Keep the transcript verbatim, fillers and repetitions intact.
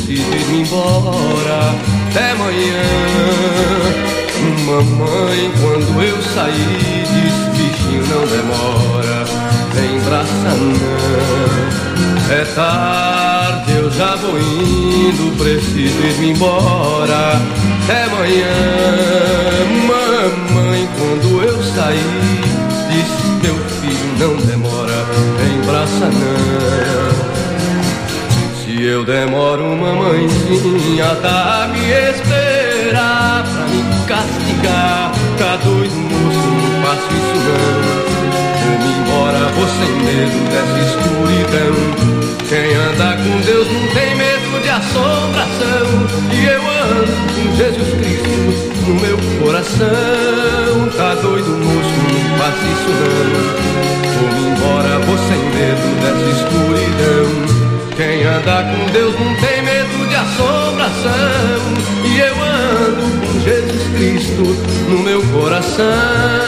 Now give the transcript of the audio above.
preciso ir embora. Até amanhã. Mamãe, quando eu saí, disse: bichinho, não demora, vem braça não. É tarde, eu já vou indo, preciso ir embora. Até amanhã. Mamãe, quando eu saí, disse: meu filho, não demora, vem braça não. Se eu demoro, mamãezinha tá a me esperar pra me castigar. Tá doido, moço, não faço isso não. Vou-me embora, vou sem medo dessa escuridão. Quem anda com Deus não tem medo de assombração. E eu ando com Jesus Cristo no meu coração. Tá doido, moço, não faço isso não. Vou-me embora, vou sem medo dessa escuridão. Quem anda com Deus não tem medo de assombração. E eu ando com Jesus Cristo no meu coração.